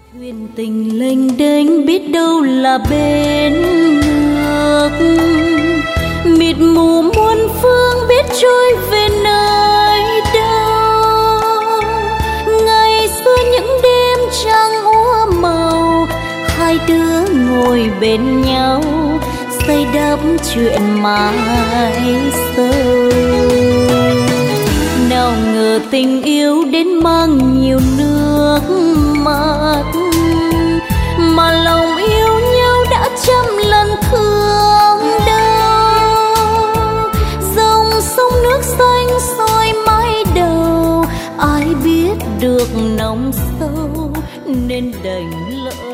Thuyền tình lênh đênh biết đâu là bên nước, mịt mù muôn phương biết trôi về nơi đâu. Ngày xưa những đêm trăng úa màu, hai đứa ngồi bên nhau xây đắp chuyện mãi sau. Nào ngờ tình yêu đến mang nhiều nước mắt, mà lòng yêu nhau đã trăm lần thương đau. Dòng sông nước xanh soi mái đầu, ai biết được nồng sâu nên đành lỡ.